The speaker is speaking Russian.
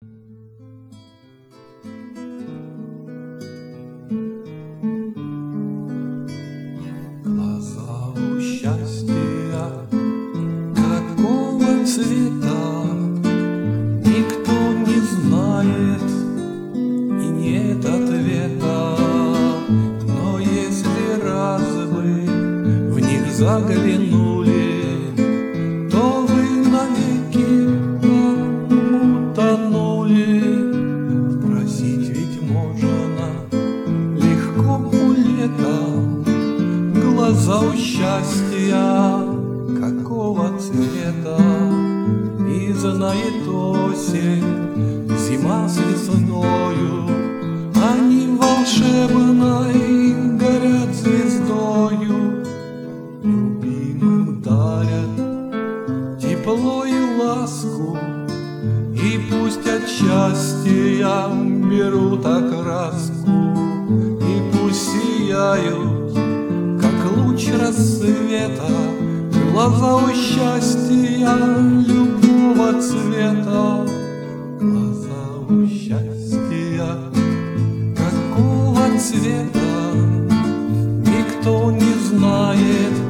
Глаза у счастья какого цвета никто не знает и нет ответа. Но если раз вы в них заглянули, то вы навеки утонули. Спросить ведь можно легко у лета. Глаза у счастья какого цвета? И знает осень, зима с весною, они волшебной горят звездою. Любимым дарят тепло и ласку, и пусть от счастья берут окраску, и пусть сияют, как луч рассвета, глаза у счастья любого цвета. Глаза у счастья какого цвета никто не знает